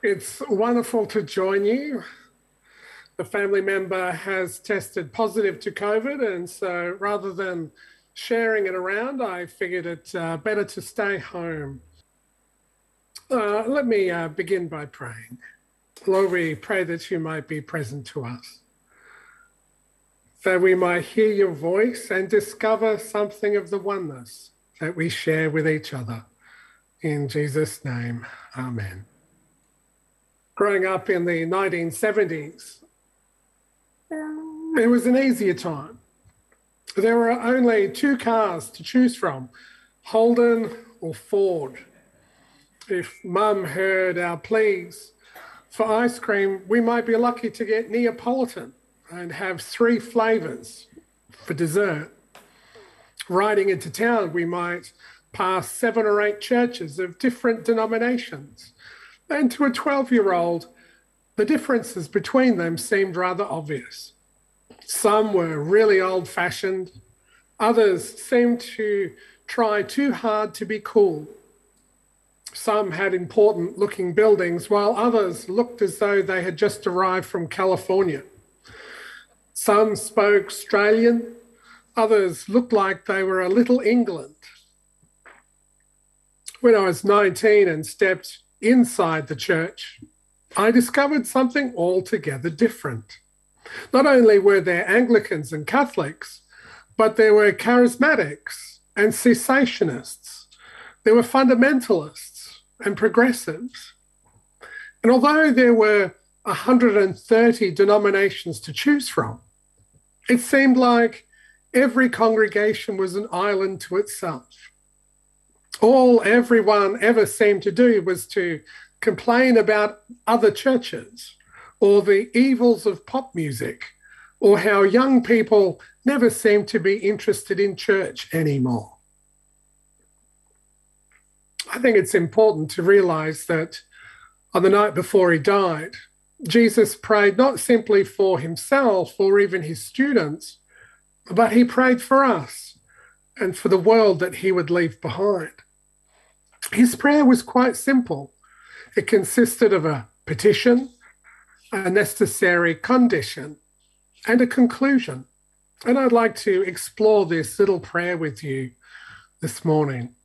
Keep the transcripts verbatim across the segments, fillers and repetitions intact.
It's wonderful to join you. The family member has tested positive to COVID, and so rather than sharing it around, I figured it uh, better to stay home. Uh, let me uh, begin by praying. Lord, we pray that you might be present to us, that we might hear your voice and discover something of the oneness that we share with each other. In Jesus' name, amen. Growing up in the nineteen seventies, it was an easier time. There were only two cars to choose from, Holden or Ford. If Mum heard our pleas for ice cream, we might be lucky to get Neapolitan and have three flavours for dessert. Riding into town, we might pass seven or eight churches of different denominations. And to a twelve-year-old, the differences between them seemed rather obvious. Some were really old-fashioned. Others seemed to try too hard to be cool. Some had important-looking buildings, while others looked as though they had just arrived from California. Some spoke Australian. Others looked like they were a little England. When I was nineteen and stepped inside the church, I discovered something altogether different. Not only were there Anglicans and Catholics, but there were charismatics and cessationists. There were fundamentalists and progressives. And although there were one hundred thirty denominations to choose from, it seemed like every congregation was an island to itself. All everyone ever seemed to do was to complain about other churches or the evils of pop music or how young people never seemed to be interested in church anymore. I think it's important to realize that on the night before he died, Jesus prayed not simply for himself or even his students, but he prayed for us and for the world that he would leave behind. His prayer was quite simple. It consisted of a petition, a necessary condition, and a conclusion. And I'd like to explore this little prayer with you this morning.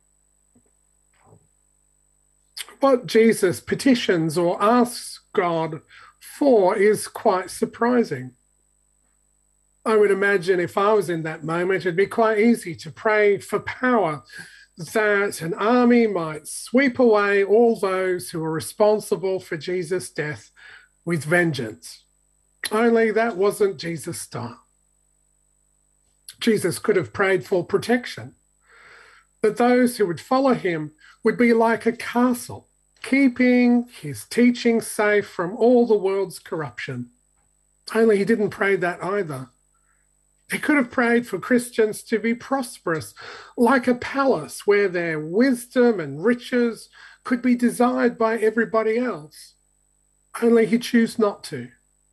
What Jesus petitions or asks God for is quite surprising. I would imagine if I was in that moment, it'd be quite easy to pray for power, that an army might sweep away all those who were responsible for Jesus' death with vengeance. Only that wasn't Jesus' style. Jesus could have prayed for protection, that those who would follow him would be like a castle, keeping his teaching safe from all the world's corruption. Only he didn't pray that either. He could have prayed for Christians to be prosperous, like a palace where their wisdom and riches could be desired by everybody else. Only he chose not to.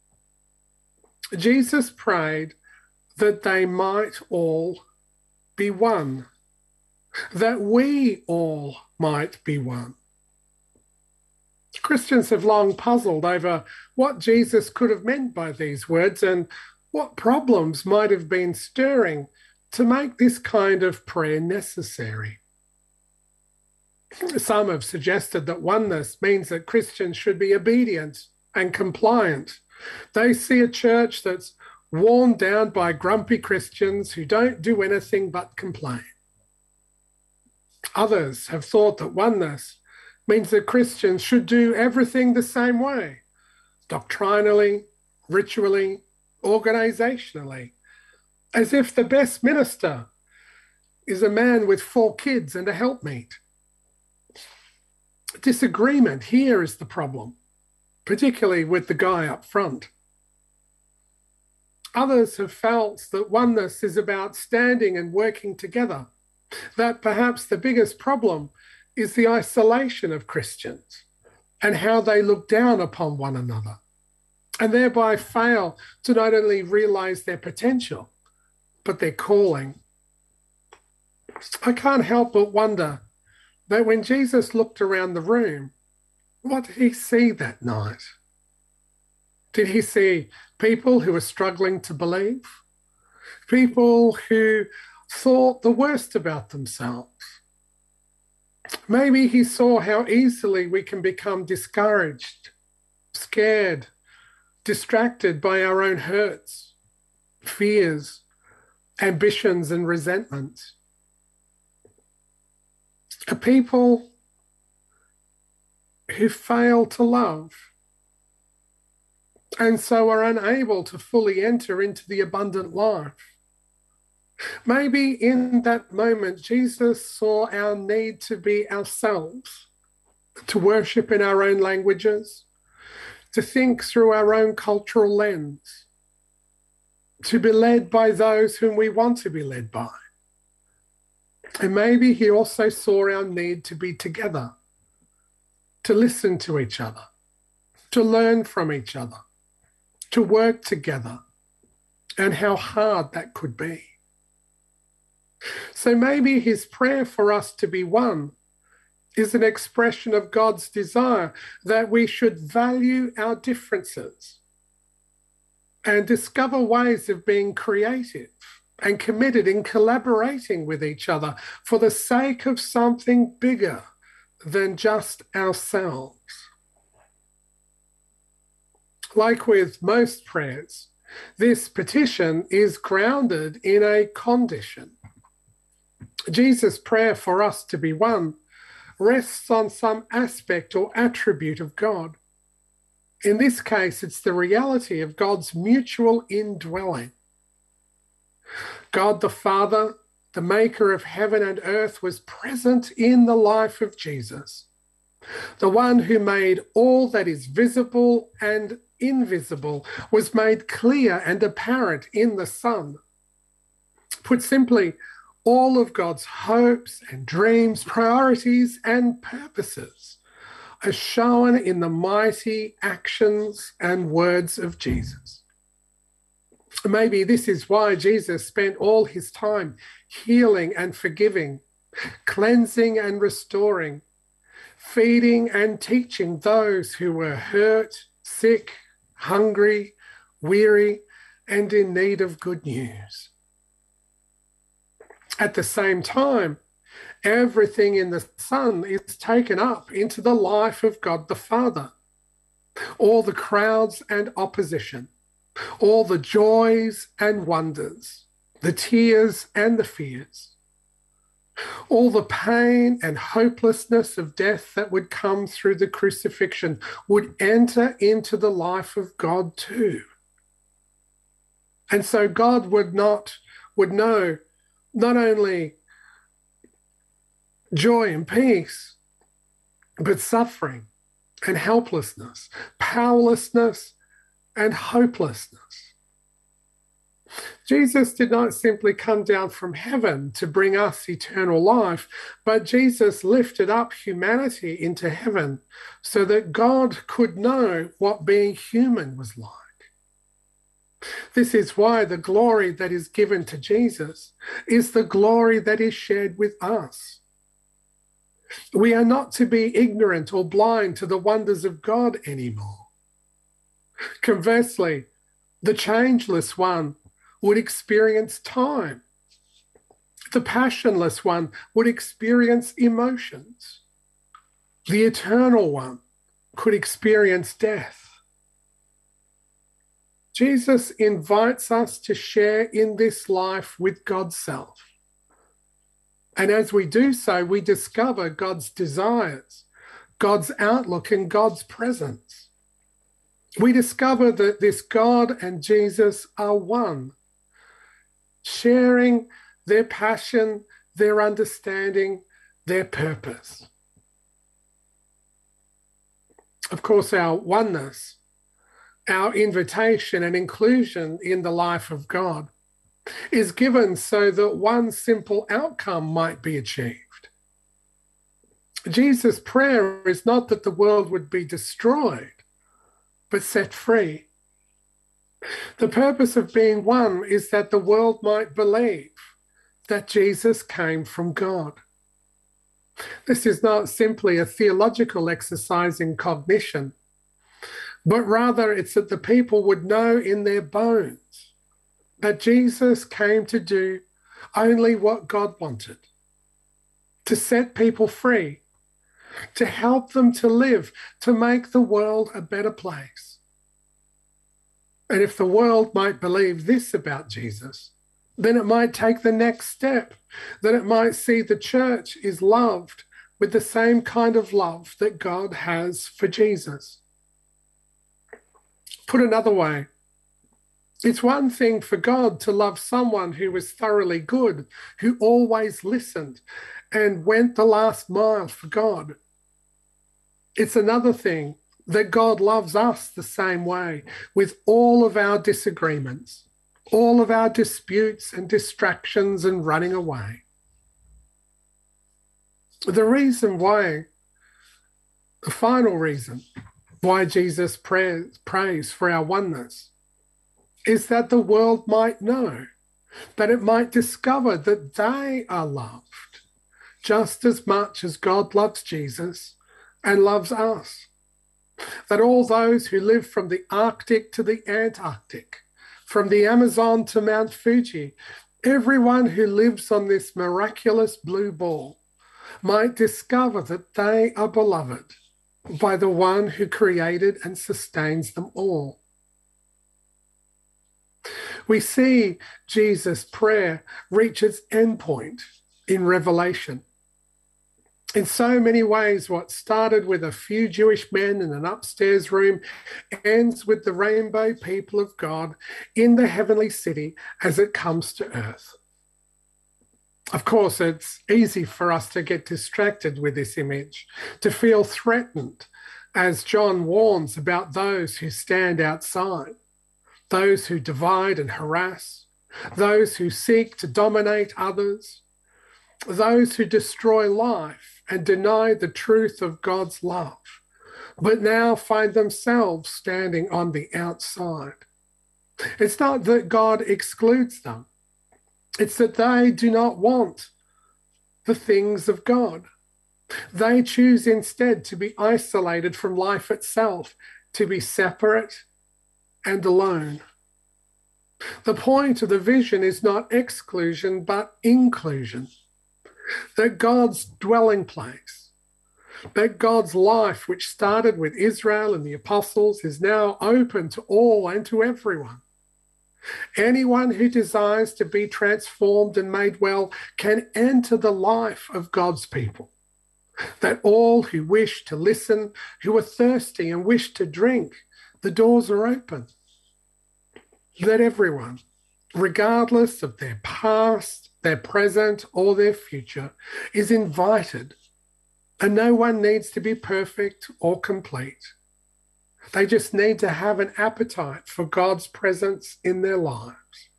Jesus prayed that they might all be one, that we all might be one. Christians have long puzzled over what Jesus could have meant by these words and what problems might have been stirring to make this kind of prayer necessary. Some have suggested that oneness means that Christians should be obedient and compliant. They see a church that's worn down by grumpy Christians who don't do anything but complain. Others have thought that oneness means that Christians should do everything the same way, doctrinally, ritually, organizationally, as if the best minister is a man with four kids and a helpmate. Disagreement here is the problem, particularly with the guy up front. Others have felt that oneness is about standing and working together, that perhaps the biggest problem is the isolation of Christians and how they look down upon one another, and thereby fail to not only realize their potential, but their calling. I can't help but wonder that when Jesus looked around the room, What did he see that night? Did he see people who were struggling to believe? People who thought the worst about themselves? Maybe he saw how easily we can become discouraged, scared, distracted by our own hurts, fears, ambitions, and resentments. A people who fail to love and so are unable to fully enter into the abundant life. Maybe in that moment, Jesus saw our need to be ourselves, to worship in our own languages, to think through our own cultural lens, to be led by those whom we want to be led by. And maybe he also saw our need to be together, to listen to each other, to learn from each other, to work together, and how hard that could be. So maybe his prayer for us to be one is an expression of God's desire that we should value our differences and discover ways of being creative and committed in collaborating with each other for the sake of something bigger than just ourselves. Like with most prayers, this petition is grounded in a condition. Jesus' prayer for us to be one rests on some aspect or attribute of God. In this case, it's the reality of God's mutual indwelling. God the Father, the maker of heaven and earth, was present in the life of Jesus, the one who made all that is visible and invisible was made clear and apparent in the Son. Put simply, all of God's hopes and dreams, priorities and purposes are shown in the mighty actions and words of Jesus. Maybe this is why Jesus spent all his time healing and forgiving, cleansing and restoring, feeding and teaching those who were hurt, sick, hungry, weary, and in need of good news. At the same time, everything in the Son is taken up into the life of God the Father. All the crowds and opposition, all the joys and wonders, the tears and the fears, all the pain and hopelessness of death that would come through the crucifixion would enter into the life of God too. And so God would not, would know not only joy and peace, but suffering and helplessness, powerlessness and hopelessness. Jesus did not simply come down from heaven to bring us eternal life, but Jesus lifted up humanity into heaven so that God could know what being human was like. This is why the glory that is given to Jesus is the glory that is shared with us. We are not to be ignorant or blind to the wonders of God anymore. Conversely, the changeless one would experience time. The passionless one would experience emotions. The eternal one could experience death. Jesus invites us to share in this life with God's self. And as we do so, we discover God's desires, God's outlook, and God's presence. We discover that this God and Jesus are one, sharing their passion, their understanding, their purpose. Of course, our oneness, our invitation and inclusion in the life of God is given so that one simple outcome might be achieved. Jesus' prayer is not that the world would be destroyed, but set free. The purpose of being one is that the world might believe that Jesus came from God. This is not simply a theological exercise in cognition, but rather it's that the people would know in their bones that Jesus came to do only what God wanted, to set people free, to help them to live, to make the world a better place. And if the world might believe this about Jesus, then it might take the next step, that it might see the church is loved with the same kind of love that God has for Jesus. Put another way, it's one thing for God to love someone who was thoroughly good, who always listened and went the last mile for God. It's another thing that God loves us the same way, with all of our disagreements, all of our disputes and distractions and running away. The reason why, the final reason why Jesus prays, prays for our oneness is that the world might know, that it might discover that they are loved just as much as God loves Jesus and loves us. That all those who live from the Arctic to the Antarctic, from the Amazon to Mount Fuji, everyone who lives on this miraculous blue ball might discover that they are beloved by the one who created and sustains them all. We see Jesus' prayer reach its endpoint in Revelation. In so many ways, what started with a few Jewish men in an upstairs room ends with the rainbow people of God in the heavenly city as it comes to earth. Of course, it's easy for us to get distracted with this image, to feel threatened, as John warns about those who stand outside, those who divide and harass, those who seek to dominate others, those who destroy life and deny the truth of God's love, but now find themselves standing on the outside. It's not that God excludes them. It's that they do not want the things of God. They choose instead to be isolated from life itself, to be separate and alone. The point of the vision is not exclusion, but inclusion. That God's dwelling place, that God's life, which started with Israel and the apostles, is now open to all and to everyone. Anyone who desires to be transformed and made well can enter the life of God's people. That all who wish to listen, who are thirsty and wish to drink, the doors are open. That everyone, regardless of their past, their present, or their future, is invited, and no one needs to be perfect or complete. They just need to have an appetite for God's presence in their lives.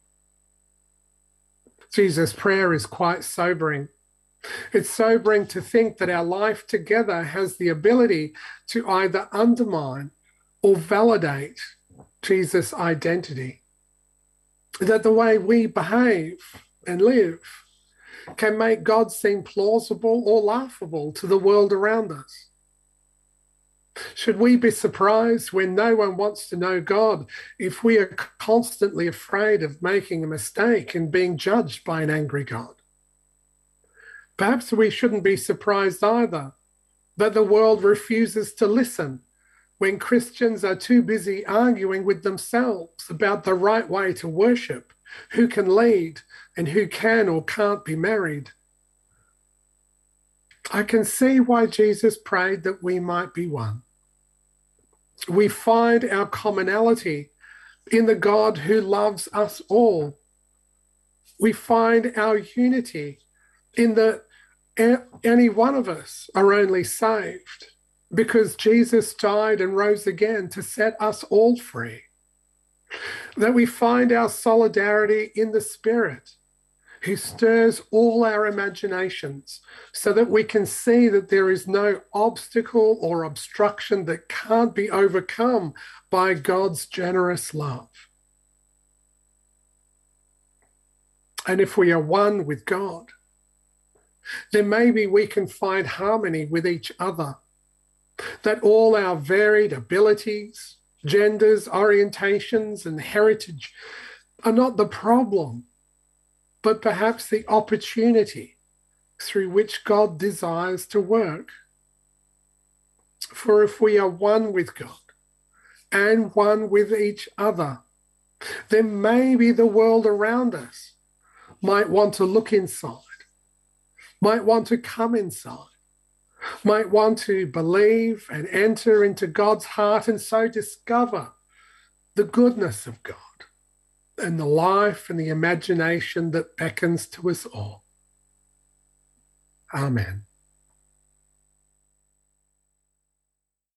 Jesus' prayer is quite sobering. It's sobering to think that our life together has the ability to either undermine or validate Jesus' identity. That the way we behave and live can make God seem plausible or laughable to the world around us. Should we be surprised when no one wants to know God if we are constantly afraid of making a mistake and being judged by an angry God? Perhaps we shouldn't be surprised either that the world refuses to listen when Christians are too busy arguing with themselves about the right way to worship, who can lead, and who can or can't be married. I can see why Jesus prayed that we might be one. We find our commonality in the God who loves us all. We find our unity in that any one of us are only saved because Jesus died and rose again to set us all free. That we find our solidarity in the Spirit, who stirs all our imaginations so that we can see that there is no obstacle or obstruction that can't be overcome by God's generous love. And if we are one with God, then maybe we can find harmony with each other. That all our varied abilities, genders, orientations, and heritage are not the problem, but perhaps the opportunity through which God desires to work. For if we are one with God and one with each other, then maybe the world around us might want to look inside, might want to come inside, might want to believe and enter into God's heart and so discover the goodness of God and the life and the imagination that beckons to us all. Amen.